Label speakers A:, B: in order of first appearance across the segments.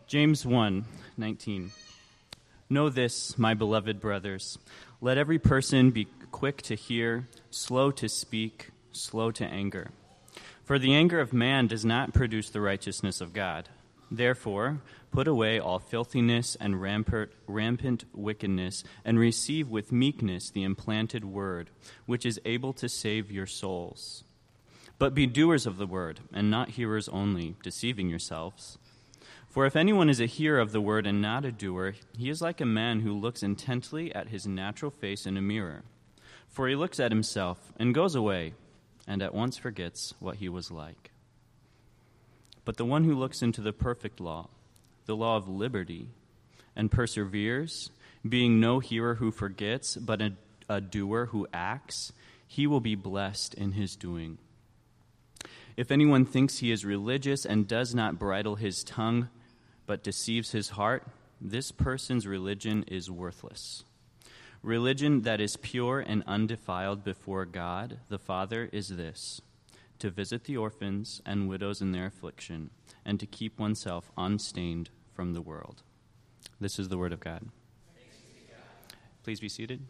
A: James 1:19. Know this, my beloved brothers. Let every person be quick to hear, slow to speak, slow to anger. For the anger of man does not produce the righteousness of God. Therefore, put away all filthiness and rampant wickedness, and receive with meekness the implanted word, which is able to save your souls. But be doers of the word, and not hearers only, deceiving yourselves. For if anyone is a hearer of the word and not a doer, he is like a man who looks intently at his natural face in a mirror. For he looks at himself and goes away, and at once forgets what he was like. But the one who looks into the perfect law, the law of liberty, and perseveres, being no hearer who forgets, but a doer who acts, he will be blessed in his doing. If anyone thinks he is religious and does not bridle his tongue, but deceives his heart, this person's religion is worthless. Religion that is pure and undefiled before God, the Father, is this: to visit the orphans and widows in their affliction, and to keep oneself unstained from the world. This is the word of God.
B: Thanks be to God.
A: Please be seated.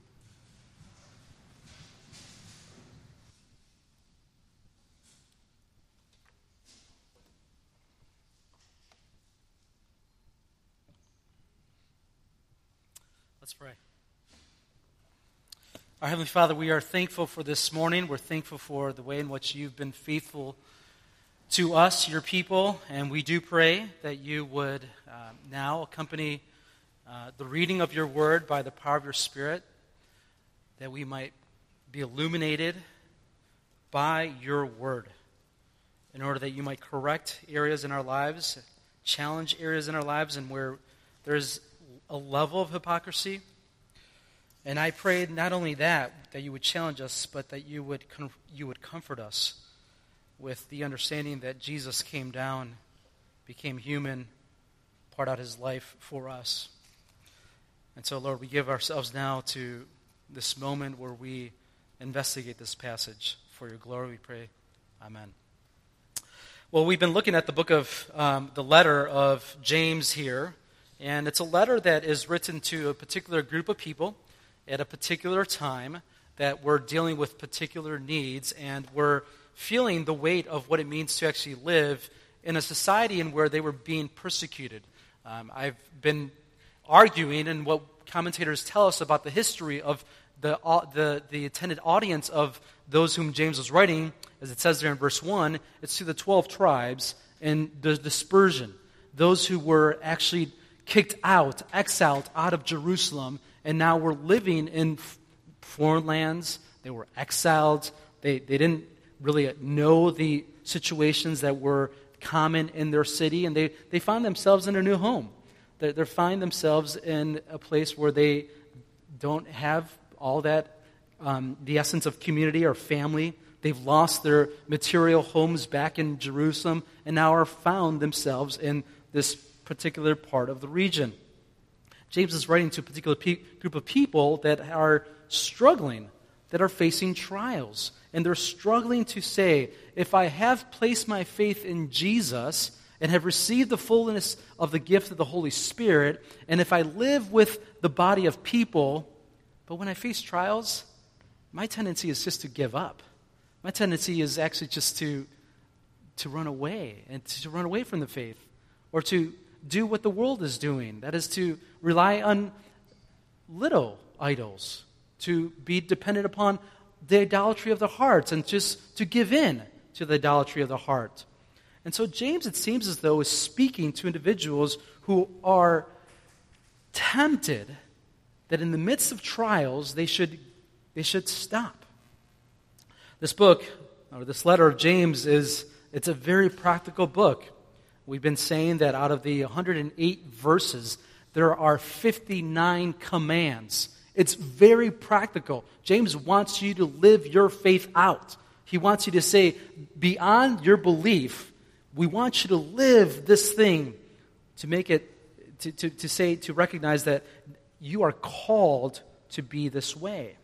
B: Let's pray. Our Heavenly Father, we are thankful for this morning. We're thankful for the way in which you've been faithful to us, your people, and we do pray that you would now accompany the reading of your word by the power of your Spirit, that we might be illuminated by your word, in order that you might correct areas in our lives, challenge areas in our lives, and where there's a level of hypocrisy. And I prayed not only that you would challenge us, but that you would comfort us with the understanding that Jesus came down, became human, poured out his life for us. And so, Lord, we give ourselves now to this moment where we investigate this passage. For your glory, we pray. Amen. Well, we've been looking at the book of the letter of James here. And it's a letter that is written to a particular group of people at a particular time that were dealing with particular needs, and were feeling the weight of what it means to actually live in a society in where they were being persecuted. I've been arguing, and what commentators tell us about the history of the intended audience of those whom James was writing, as it says there in verse 1, it's to the 12 tribes and the dispersion, those who were actually kicked out, exiled out of Jerusalem, and now were living in foreign lands. They were exiled. They didn't really know the situations that were common in their city, and they found themselves in a new home. They find themselves in a place where they don't have all that, the essence of community or family. They've lost their material homes back in Jerusalem, and now are found themselves in this particular part of the region. James is writing to a particular group of people that are struggling, that are facing trials. And they're struggling to say, if I have placed my faith in Jesus and have received the fullness of the gift of the Holy Spirit, and if I live with the body of people, but when I face trials, my tendency is just to give up. My tendency is actually just to run away, and to run away from the faith, or to do what the world is doing. That is to rely on little idols, to be dependent upon the idolatry of the heart, and just to give in to the idolatry of the heart. And so James, it seems as though, is speaking to individuals who are tempted that in the midst of trials they should stop. This book, or this letter of James, it's a very practical book. We've been saying that out of the 108 verses, there are 59 commands. It's very practical. James wants you to live your faith out. He wants you to say, beyond your belief, we want you to live this thing, to make it, to recognize that you are called to be this way.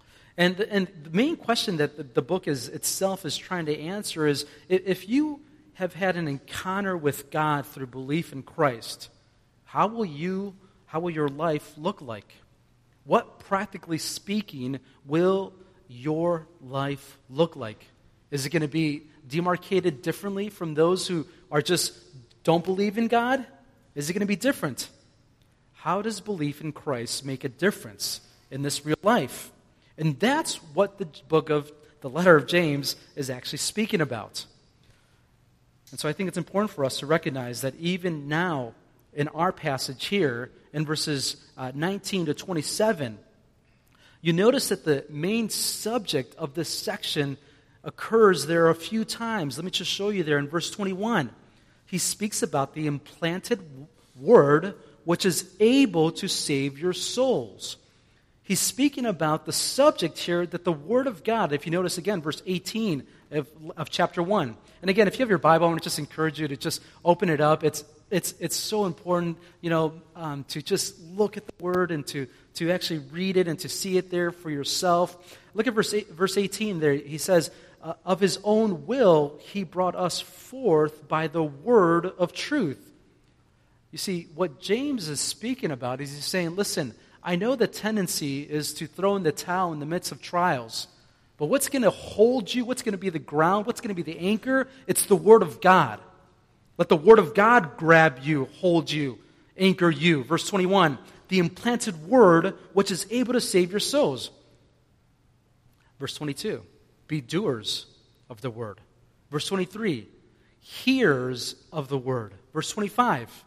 B: And the main question that the book itself is trying to answer is, if you have had an encounter with God through belief in Christ, how will your life look like? What, practically speaking, will your life look like? Is it going to be demarcated differently from those who are just don't believe in God? Is it going to be different? How does belief in Christ make a difference in this real life? And that's what the letter of James is actually speaking about. And so I think it's important for us to recognize that even now, in our passage here, in verses 19 to 27, you notice that the main subject of this section occurs there a few times. Let me just show you there in verse 21. He speaks about the implanted word which is able to save your souls. He's speaking about the subject here that the Word of God, if you notice again, verse 18 of chapter 1. And again, if you have your Bible, I want to just encourage you to just open it up. It's so important, to just look at the Word and to actually read it and to see it there for yourself. Look at verse 18 there. He says, of His own will, He brought us forth by the word of truth. You see, what James is speaking about is he's saying, listen, I know the tendency is to throw in the towel in the midst of trials. But what's going to hold you? What's going to be the ground? What's going to be the anchor? It's the Word of God. Let the Word of God grab you, hold you, anchor you. Verse 21, the implanted Word which is able to save your souls. Verse 22, be doers of the Word. Verse 23, hearers of the Word. Verse 25,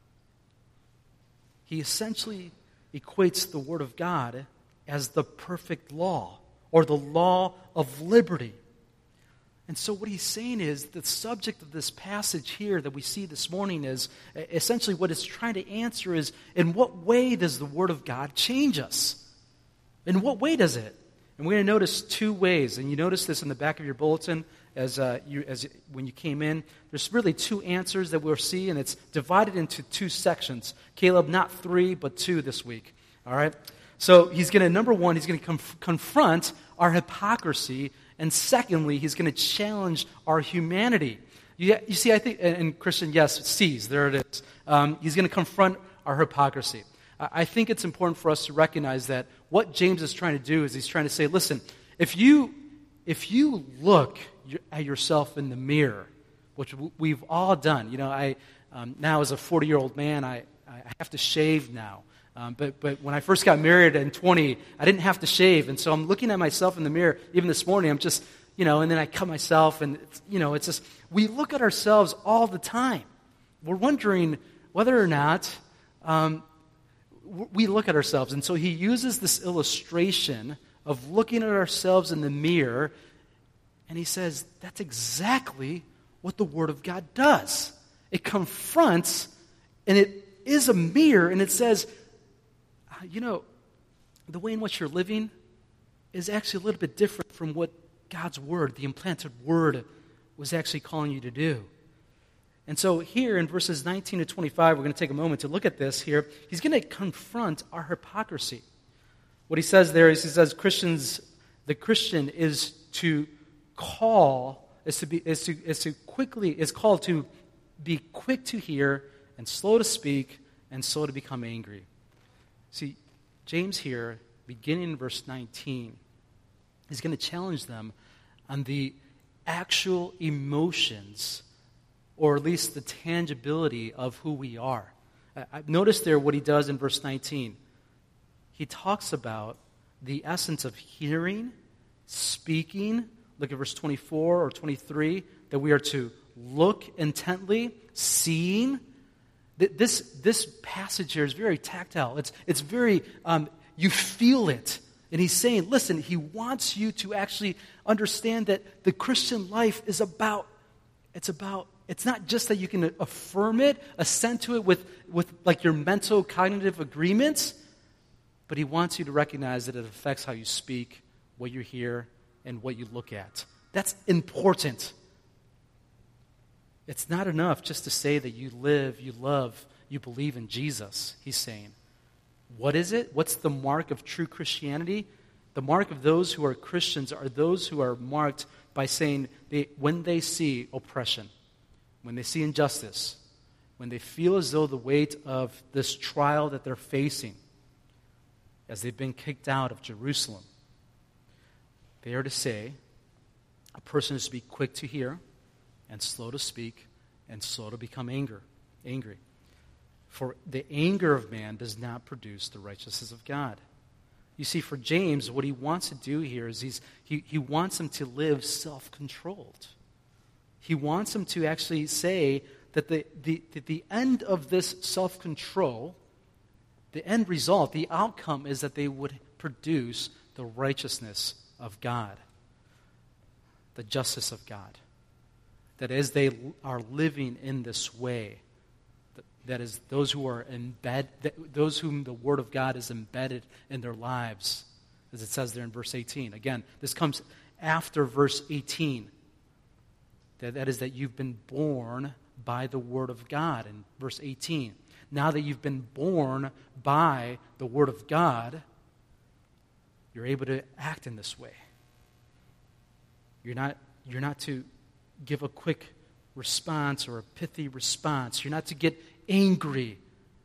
B: he essentially equates the Word of God as the perfect law or the law of liberty. And so what he's saying is the subject of this passage here that we see this morning is essentially what it's trying to answer is, in what way does the Word of God change us? In what way does it? And we're going to notice two ways. And you notice this in the back of your bulletin when you came in. There's really two answers that we'll see, and it's divided into two sections. Caleb, not 3, but 2 this week. All right? So he's going to, number one, he's going to confront our hypocrisy, and secondly, he's going to challenge our humanity. You see, I think, and Christian, yes, sees, there it is. He's going to confront our hypocrisy. I think it's important for us to recognize that what James is trying to do is he's trying to say, listen, if you look at yourself in the mirror, which we've all done. Now as a 40-year-old man, I have to shave now. But when I first got married in 20, I didn't have to shave. And so I'm looking at myself in the mirror. Even this morning, I'm just, and then I cut myself. And, it's just, we look at ourselves all the time. We're wondering whether or not we look at ourselves. And so he uses this illustration of looking at ourselves in the mirror. And he says, that's exactly what the Word of God does. It confronts, and it is a mirror, and it says, the way in which you're living is actually a little bit different from what God's Word, the implanted Word, was actually calling you to do. And so here in verses 19 to 25, we're going to take a moment to look at this here. He's going to confront our hypocrisy. What he says there is, he says, the Christian is called to be quick to hear and slow to speak and slow to become angry. See, James here, beginning in verse 19, is going to challenge them on the actual emotions, or at least the tangibility of who we are. Notice there what he does in verse 19. He talks about the essence of hearing, speaking. Look at verse 24 or 23, that we are to look intently, seeing. This passage here is very tactile. It's very, you feel it. And he's saying, listen, he wants you to actually understand that the Christian life is it's not just that you can affirm it, assent to it with like your mental cognitive agreements, but he wants you to recognize that it affects how you speak, what you hear, and what you look at. That's important. It's not enough just to say that you live, you love, you believe in Jesus, he's saying. What is it? What's the mark of true Christianity? The mark of those who are Christians are those who are marked by saying when they see oppression, when they see injustice, when they feel as though the weight of this trial that they're facing, as they've been kicked out of Jerusalem, they are to say, a person is to be quick to hear and slow to speak and slow to become angry. For the anger of man does not produce the righteousness of God. You see, for James, what he wants to do here is he wants him to live self-controlled. He wants him to actually say that the end of this self-control, the end result, the outcome is that they would produce the righteousness of God, the justice of God. That as they are living in this way, that is, those those whom the Word of God is embedded in their lives, as it says there in verse 18. Again, this comes after verse 18. That is, that you've been born by the Word of God in verse 18. Now that you've been born by the Word of God, you're able to act in this way. You're not to give a quick response or a pithy response. You're not to get angry,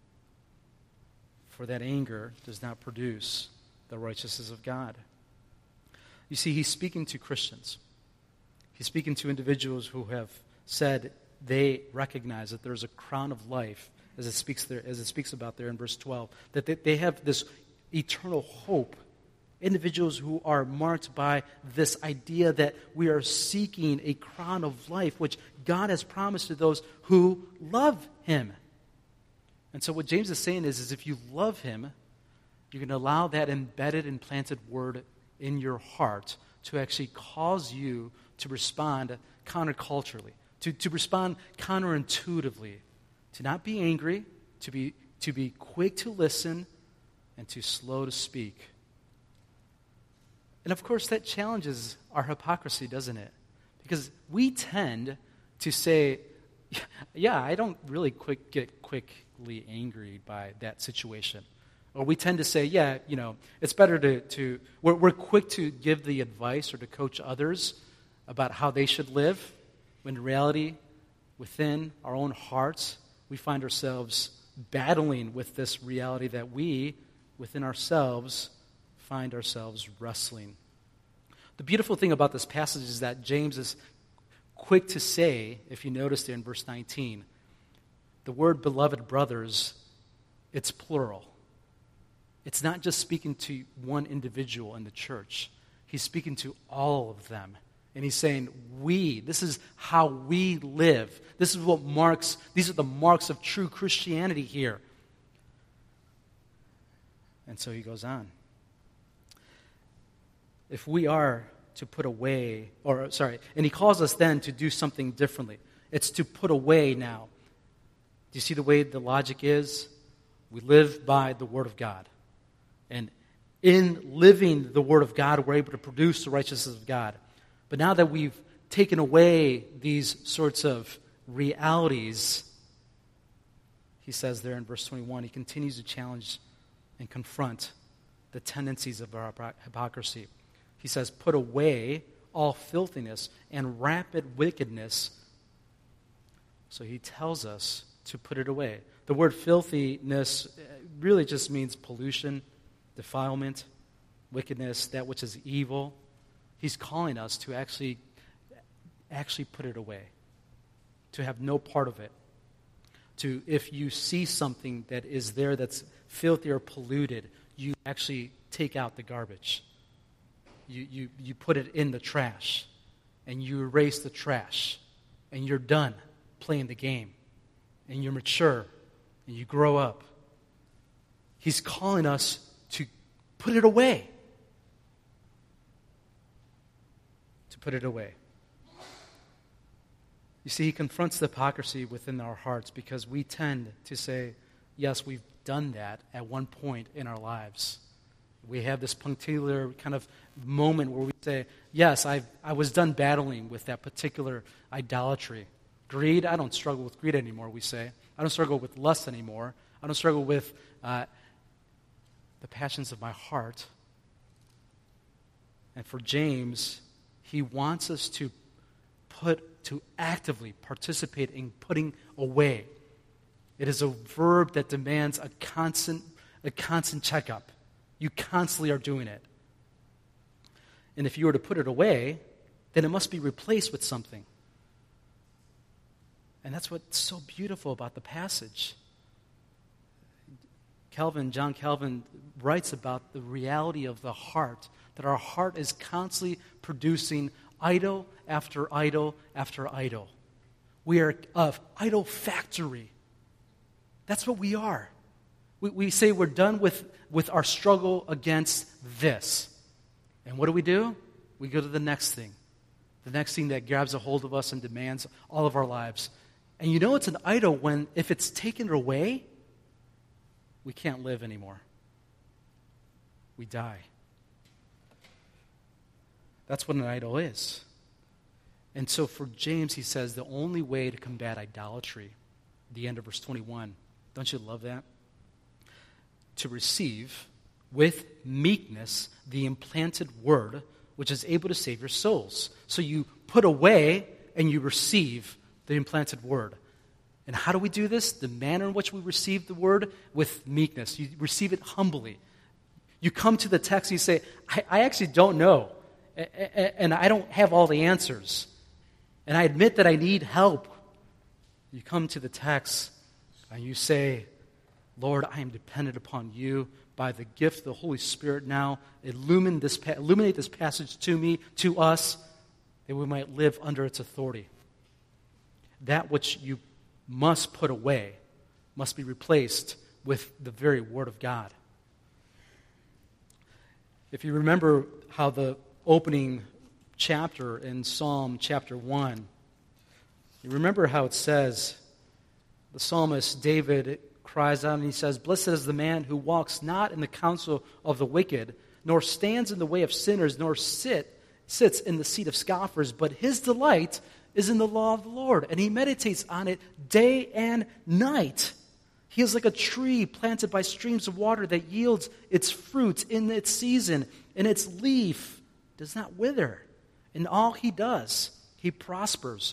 B: for that anger does not produce the righteousness of God. You see, he's speaking to Christians. He's speaking to individuals who have said they recognize that there's a crown of life, as it speaks about there in verse 12, that they have this eternal hope. Individuals who are marked by this idea that we are seeking a crown of life, which God has promised to those who love Him. And so what James is saying is if you love Him, you can allow that embedded and planted word in your heart to actually cause you to respond counterculturally, to respond counterintuitively, to not be angry, to be quick to listen, and to slow to speak. And of course, that challenges our hypocrisy, doesn't it? Because we tend to say, yeah, I don't really get quickly angry by that situation. Or we tend to say, yeah, it's better we're quick to give the advice or to coach others about how they should live, when in reality, within our own hearts, we find ourselves battling with this reality that we, within ourselves, find ourselves wrestling. The beautiful thing about this passage is that James is quick to say, if you notice there in verse 19, the word beloved brothers, it's plural. It's not just speaking to one individual in the church. He's speaking to all of them. And he's saying, this is how we live. These are the marks of true Christianity here. And so he goes on. If we are to put away, and he calls us then to do something differently. It's to put away now. Do you see the way the logic is? We live by the Word of God. And in living the Word of God, we're able to produce the righteousness of God. But now that we've taken away these sorts of realities, he says there in verse 21, he continues to challenge and confront the tendencies of our hypocrisy. He says, put away all filthiness and rampant wickedness. So he tells us to put it away. The word filthiness really just means pollution, defilement, wickedness, that which is evil. He's calling us to actually put it away, to have no part of it. To, if you see something that is there that's filthy or polluted, you actually take out the garbage. You put it in the trash, and you erase the trash, and you're done playing the game, and you're mature, and you grow up. He's calling us to put it away. To put it away. You see, he confronts the hypocrisy within our hearts because we tend to say, yes, we've done that at one point in our lives. We have this punctiliar kind of moment where we say, yes, I was done battling with that particular idolatry. Greed, I don't struggle with greed anymore, we say. I don't struggle with lust anymore. I don't struggle with the passions of my heart. And for James, he wants us to put to actively participate in putting away. It is a verb that demands a constant checkup. You constantly are doing it. And if you were to put it away, then it must be replaced with something. And that's what's so beautiful about the passage. John Calvin writes about the reality of the heart, that our heart is constantly producing idol after idol after idol. We are an idol factory. That's what we are. We say we're done with our struggle against this. And what do? We go to the next thing. The next thing that grabs a hold of us and demands all of our lives. And you know it's an idol when, if it's taken away, we can't live anymore. We die. That's what an idol is. And so for James, he says the only way to combat idolatry, the end of verse 21, don't you love that? To receive with meekness the implanted word, which is able to save your souls. So you put away and you receive the implanted word. And how do we do this? The manner in which we receive the word, with meekness. You receive it humbly. You come to the text and you say, I actually don't know, and I don't have all the answers, and I admit that I need help. You come to the text and you say, Lord, I am dependent upon you. By the gift of the Holy Spirit now, illuminate this passage to me, to us, that we might live under its authority. That which you must put away must be replaced with the very Word of God. If you remember how the opening chapter in Psalm chapter 1, you remember how it says, the psalmist David cries out and he says, "Blessed is the man who walks not in the counsel of the wicked, nor stands in the way of sinners, nor sits in the seat of scoffers, but his delight is in the law of the Lord, and he meditates on it day and night. He is like a tree planted by streams of water that yields its fruit in its season, and its leaf does not wither. In all he does, he prospers."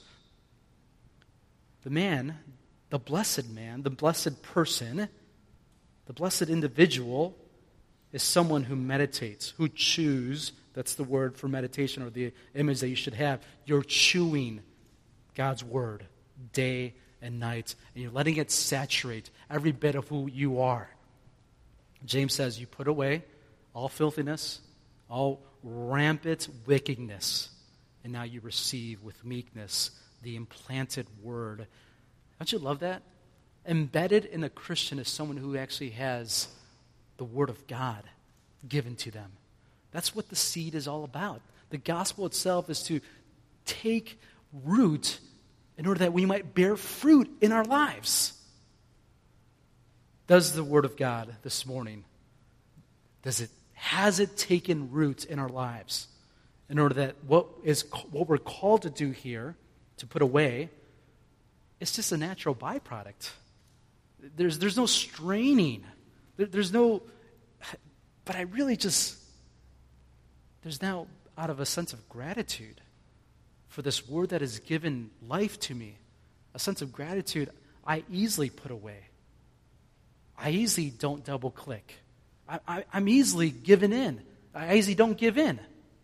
B: The blessed person, the blessed individual is someone who meditates, who chews. That's the word for meditation, or the image that you should have. You're chewing God's word day and night, and you're letting it saturate every bit of who you are. James says you put away all filthiness, all rampant wickedness, and now you receive with meekness the implanted word. Don't you love that? Embedded in a Christian is someone who actually has the Word of God given to them. That's what the seed is all about. The gospel itself is to take root in order that we might bear fruit in our lives. Does the Word of God this morning, has it taken root in our lives in order that what we're called to do here, to put away, it's just a natural byproduct. There's no straining. There's no, but I really just, there's now, out of a sense of gratitude for this word that has given life to me, a sense of gratitude, I easily put away. I easily don't double click. I'm easily given in. I easily don't give in.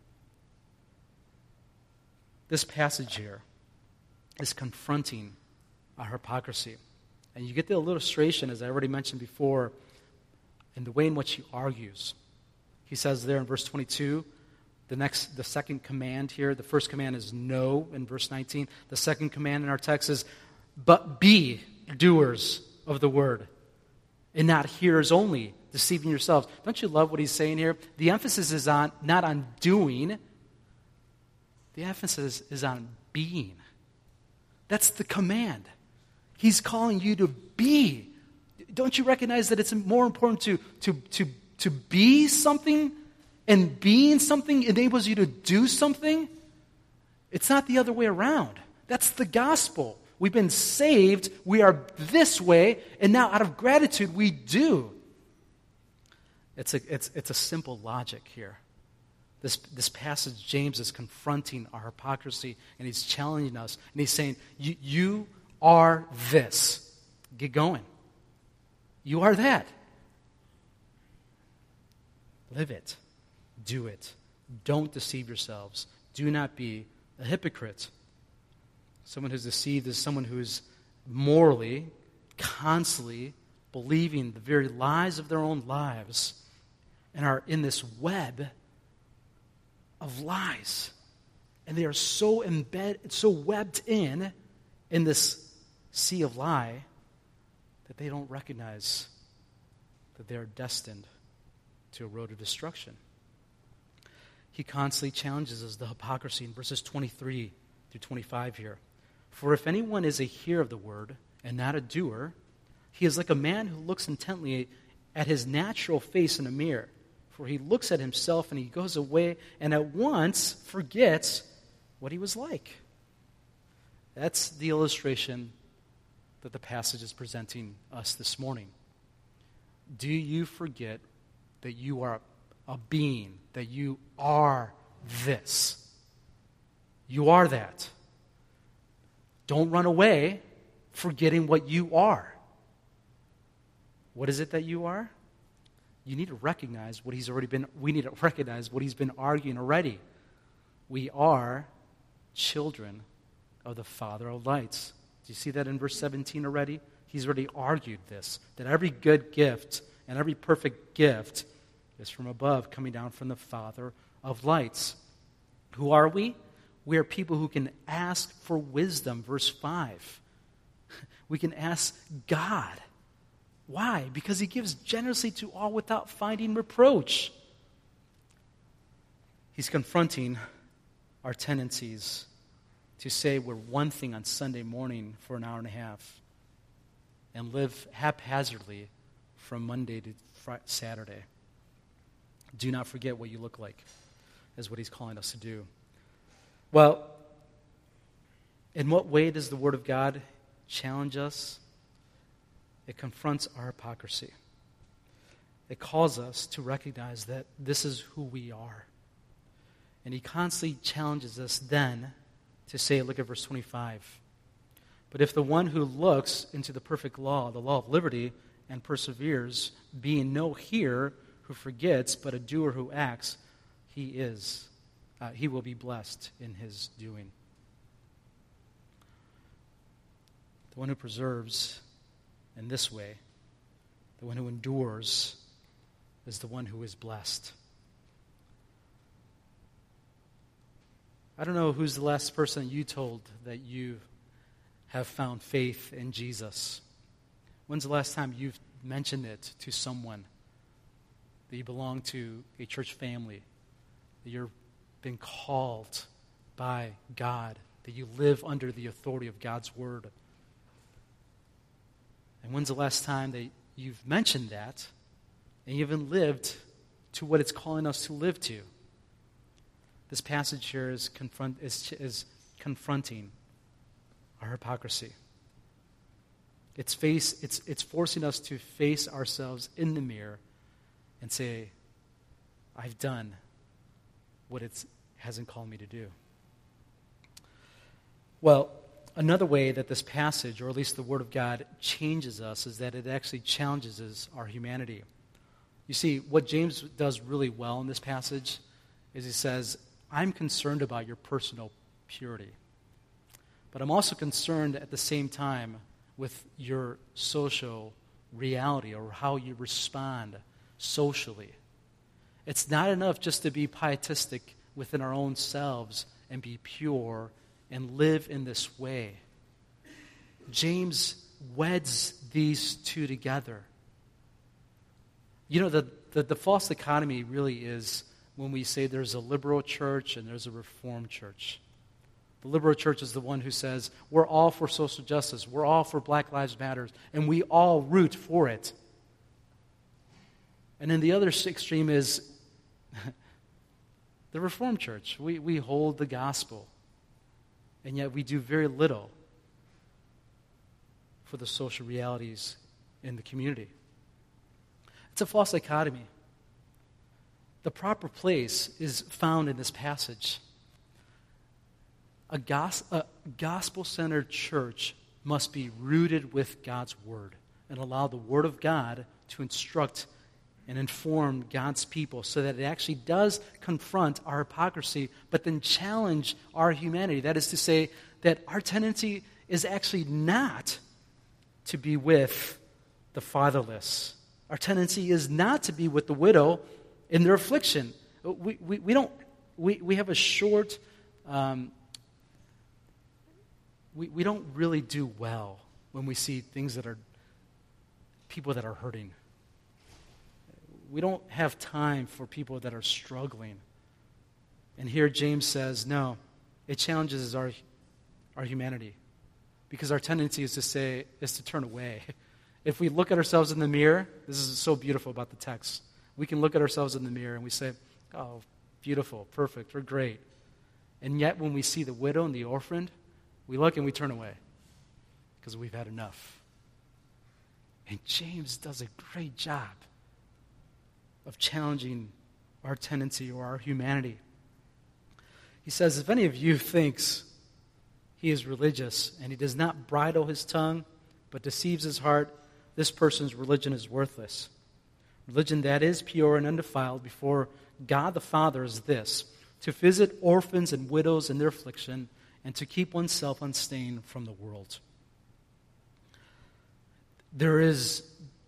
B: This passage here is confronting our hypocrisy. And you get the illustration, as I already mentioned before, in the way in which he argues. He says there in verse 22, the second command here, the first command is no in verse 19. The second command in our text is, but be doers of the word, and not hearers only, deceiving yourselves. Don't you love what he's saying here? The emphasis is not on doing. The emphasis is on being. That's the command. He's calling you to be. Don't you recognize that it's more important to be something, and being something enables you to do something? It's not the other way around. That's the gospel. We've been saved. We are this way, and now out of gratitude we do. It's a simple logic here. This passage, James is confronting our hypocrisy, and he's challenging us, and he's saying, you are this. Get going. You are that. Live it. Do it. Don't deceive yourselves. Do not be a hypocrite. Someone who's deceived is someone who's morally, constantly believing the very lies of their own lives and are in this web of lies. And they are so embedded, so webbed in this sea of lie that they don't recognize that they are destined to a road of destruction. He constantly challenges us the hypocrisy in verses 23 through 25 here. For if anyone is a hearer of the word and not a doer, he is like a man who looks intently at his natural face in a mirror. For he looks at himself and he goes away and at once forgets what he was like. That's the illustration that the passage is presenting us this morning. Do you forget that you are a being, that you are this? You are that. Don't run away forgetting what you are. What is it that you are? You need to recognize what we need to recognize what he's been arguing already. We are children of the Father of lights. Do you see that in verse 17 already? He's already argued this, that every good gift and every perfect gift is from above, coming down from the Father of lights. Who are we? We are people who can ask for wisdom, verse 5. We can ask God. Why? Because he gives generously to all without finding reproach. He's confronting our tendencies to say we're one thing on Sunday morning for an hour and a half and live haphazardly from Monday to Saturday. Do not forget what you look like, is what he's calling us to do. Well, in what way does the Word of God challenge us? It confronts our hypocrisy. It calls us to recognize that this is who we are. And he constantly challenges us then to say, look at verse 25. But if the one who looks into the perfect law, the law of liberty, and perseveres, being no hearer who forgets, but a doer who acts, he will be blessed in his doing. The one who preserves in this way, the one who endures, is the one who is blessed. I don't know who's the last person you told that you have found faith in Jesus. When's the last time you've mentioned it to someone, that you belong to a church family, that you're been called by God, that you live under the authority of God's word? And when's the last time that you've mentioned that and you haven't lived to what it's calling us to live to? This passage here is confronting our hypocrisy. It's forcing us to face ourselves in the mirror and say, I've done what it hasn't called me to do. Well, another way that this passage, or at least the Word of God, changes us is that it actually challenges our humanity. You see, what James does really well in this passage is he says, I'm concerned about your personal purity, but I'm also concerned at the same time with your social reality or how you respond socially. It's not enough just to be pietistic within our own selves and be pure and live in this way. James weds these two together. You know, the false dichotomy really is when we say there's a liberal church and there's a reformed church. The liberal church is the one who says, we're all for social justice, we're all for Black Lives Matter, and we all root for it. And then the other extreme is the Reformed Church. We hold the gospel, and yet we do very little for the social realities in the community. It's a false dichotomy. the proper place is found in this passage. A gospel-centered church must be rooted with God's word and allow the word of God to instruct and inform God's people so that it actually does confront our hypocrisy, but then challenge our humanity. That is to say that our tendency is actually not to be with the fatherless. Our tendency is not to be with the widow in their affliction. We have a short, we don't really do well when we see things that are, people that are hurting. We don't have time for people that are struggling. And here James says, no, it challenges our humanity. Because our tendency is to turn away. If we look at ourselves in the mirror, this is so beautiful about the text. We can look at ourselves in the mirror and we say, oh, beautiful, perfect, we're great. And yet when we see the widow and the orphan, we look and we turn away because we've had enough. And James does a great job of challenging our tendency or our humanity. He says, if any of you thinks he is religious and he does not bridle his tongue but deceives his heart, this person's religion is worthless. Religion that is pure and undefiled before God the Father is this, to visit orphans and widows in their affliction and to keep oneself unstained from the world. There is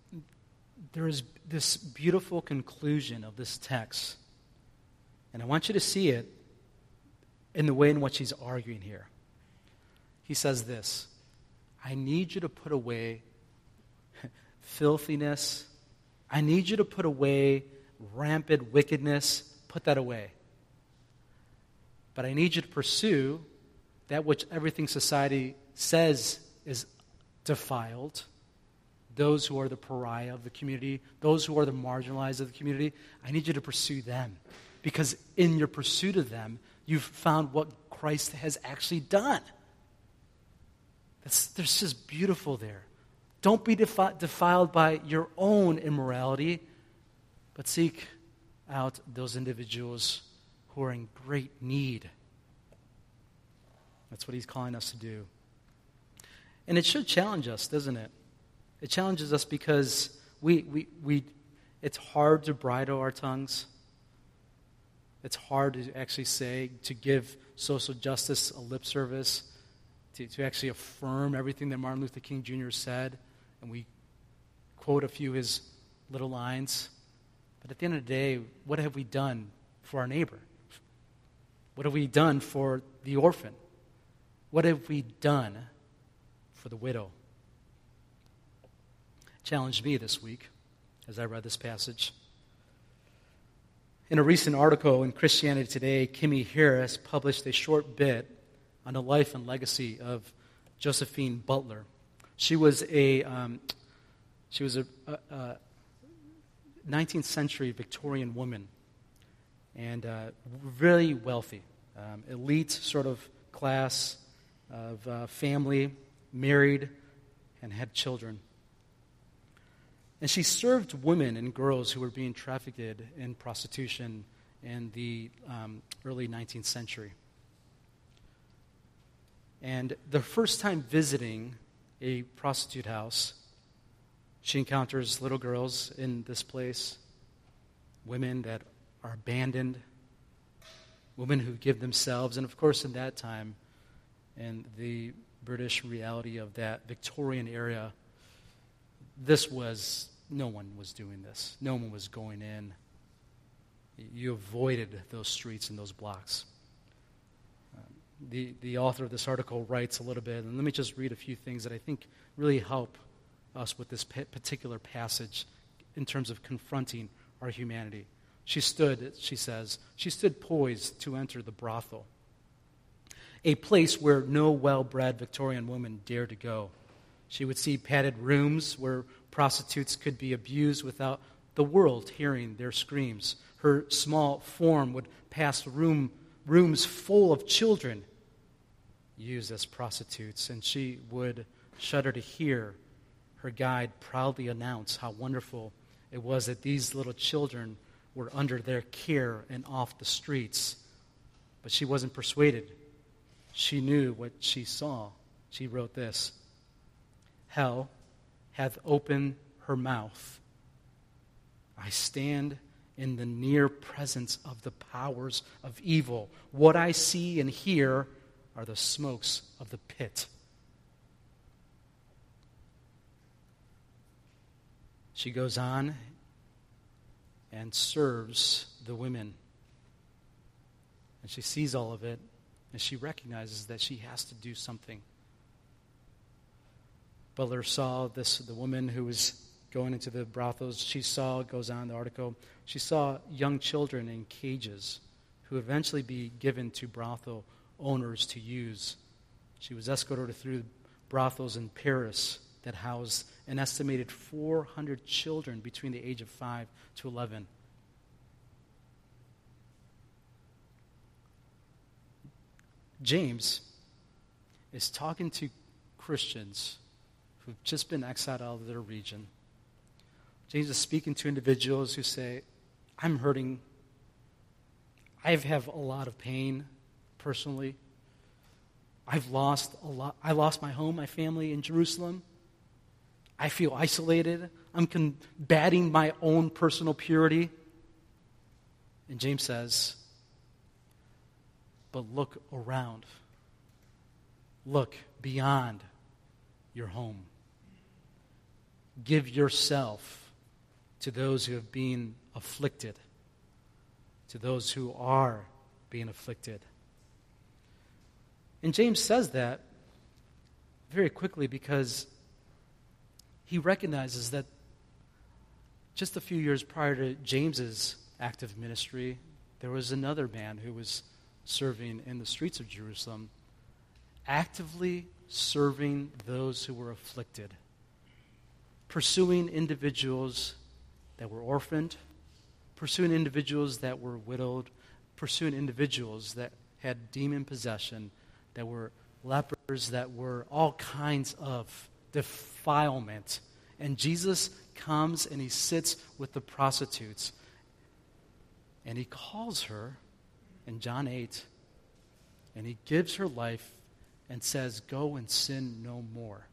B: this beautiful conclusion of this text, and I want you to see it in the way in which he's arguing here. He says this, I need you to put away filthiness. I need you to put away rampant wickedness. Put that away. But I need you to pursue that which everything society says is defiled. Those who are the pariah of the community, those who are the marginalized of the community, I need you to pursue them. Because in your pursuit of them, you've found what Christ has actually done. There's just beautiful there. Don't be defiled by your own immorality, but seek out those individuals who are in great need. That's what he's calling us to do. And it should challenge us, doesn't it? It challenges us because it's hard to bridle our tongues. It's hard to actually say, to give social justice a lip service, to actually affirm everything that Martin Luther King Jr. said, and we quote a few of his little lines. But at the end of the day, what have we done for our neighbor? What have we done for the orphan? What have we done for the widow? Challenged me this week as I read this passage. In a recent article in Christianity Today, Kimmy Harris published a short bit on the life and legacy of Josephine Butler. She was a 19th century Victorian woman, and really wealthy, elite sort of class of family, married, and had children. And she served women and girls who were being trafficked in prostitution in the early 19th century. And the first time visiting a prostitute house, she encounters little girls in this place, women that are abandoned, women who give themselves. And of course, in that time, in the British reality of that Victorian era, no one was doing this. No one was going in. You avoided those streets and those blocks. The author of this article writes a little bit, and let me just read a few things that I think really help us with this particular passage in terms of confronting our humanity. She says, poised to enter the brothel, a place where no well-bred Victorian woman dared to go. She would see padded rooms where prostitutes could be abused without the world hearing their screams. Her small form would pass rooms full of children used as prostitutes, and she would shudder to hear her guide proudly announce how wonderful it was that these little children were under their care and off the streets. But she wasn't persuaded. She knew what she saw. She wrote this: "Hell hath opened her mouth. I stand in the near presence of the powers of evil. What I see and hear are the smokes of the pit." She goes on and serves the women. And she sees all of it, and she recognizes that she has to do something. Butler saw the woman who was going into the brothels. She saw, it goes on the article, she saw young children in cages who would eventually be given to brothel owners to use. She was escorted through brothels in Paris that housed an estimated 400 children between the age of 5 to 11. James is talking to Christians who've just been exiled out of their region. James is speaking to individuals who say, I'm hurting. I have a lot of pain personally. I've lost a lot. I lost my home, my family in Jerusalem. I feel isolated. I'm combating my own personal purity. And James says, but look around. Look beyond your home. Give yourself to those who have been afflicted, to those who are being afflicted. And James says that very quickly because he recognizes that just a few years prior to James's active ministry, there was another man who was serving in the streets of Jerusalem, actively serving those who were afflicted, pursuing individuals that were orphaned, pursuing individuals that were widowed, pursuing individuals that had demon possession, that were lepers, that were all kinds of defilement. And Jesus comes and he sits with the prostitutes, and he calls her in John 8, and he gives her life and says, go and sin no more.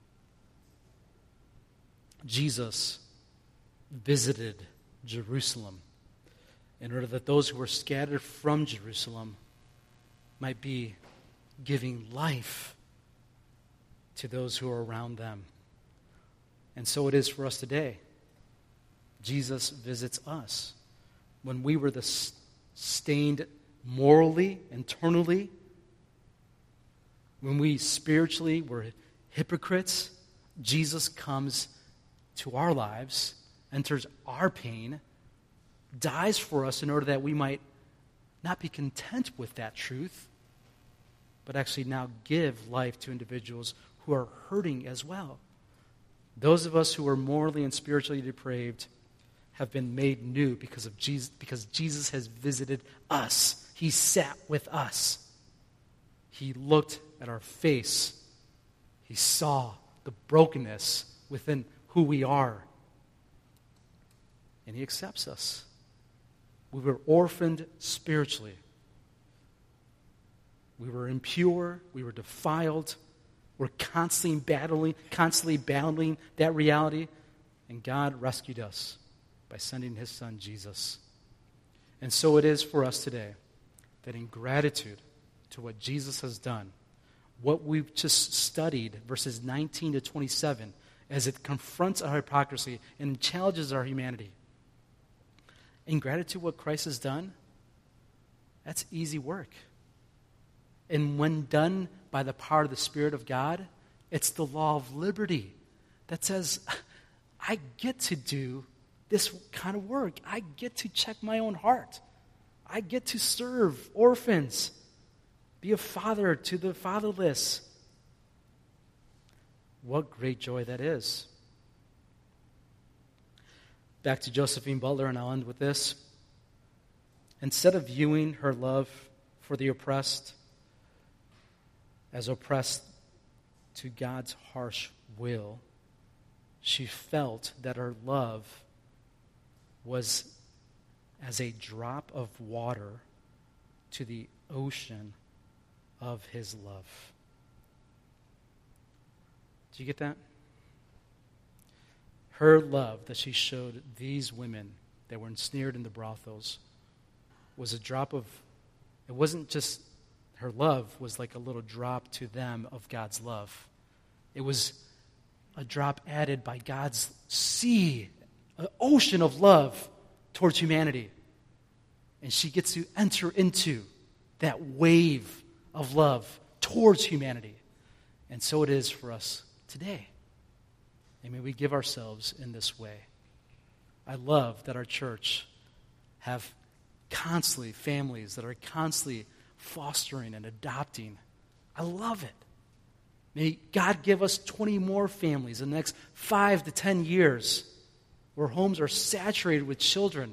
B: Jesus visited Jerusalem in order that those who were scattered from Jerusalem might be giving life to those who are around them. And so it is for us today. Jesus visits us. When we were stained morally, internally, when we spiritually were hypocrites, Jesus comes to our lives, enters our pain, dies for us in order that we might not be content with that truth, but actually now give life to individuals who are hurting as well. Those of us who are morally and spiritually depraved have been made new because Jesus has visited us. He sat with us. He looked at our face. He saw the brokenness within who we are. And he accepts us. We were orphaned spiritually. We were impure. We were defiled. We're constantly battling that reality. And God rescued us by sending his son, Jesus. And so it is for us today that in gratitude to what Jesus has done, what we've just studied, verses 19 to 27, as it confronts our hypocrisy and challenges our humanity. In gratitude to what Christ has done, that's easy work. And when done by the power of the Spirit of God, it's the law of liberty that says, I get to do this kind of work. I get to check my own heart. I get to serve orphans, be a father to the fatherless. What great joy that is. Back to Josephine Butler, and I'll end with this. Instead of viewing her love for the oppressed as oppressed to God's harsh will, she felt that her love was as a drop of water to the ocean of his love. Do you get that? Her love that she showed these women that were ensnared in the brothels was a drop of, it wasn't just, her love was like a little drop to them of God's love. It was a drop added by God's sea, an ocean of love towards humanity. And she gets to enter into that wave of love towards humanity. And so it is for us today. And may we give ourselves in this way. I love that our church have constantly families that are constantly fostering and adopting. I love it. May God give us 20 more families in the next 5 to 10 years where homes are saturated with children.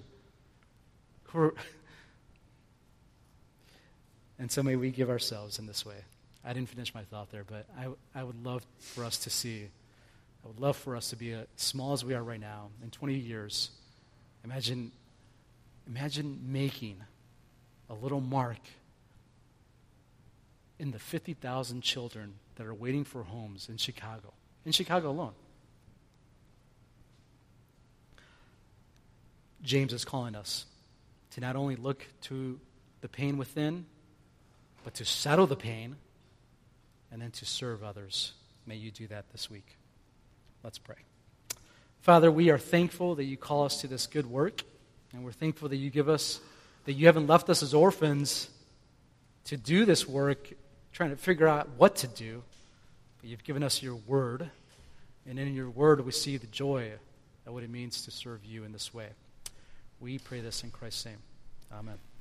B: And so may we give ourselves in this way. I didn't finish my thought there, but I would love for us to see, I would love for us to be as small as we are right now. In 20 years, imagine making a little mark in the 50,000 children that are waiting for homes in Chicago alone. James is calling us to not only look to the pain within, but to settle the pain and then to serve others. May you do that this week. Let's pray. Father, we are thankful that you call us to this good work, and we're thankful that you haven't left us as orphans to do this work, trying to figure out what to do, but you've given us your word, and in your word we see the joy of what it means to serve you in this way. We pray this in Christ's name. Amen.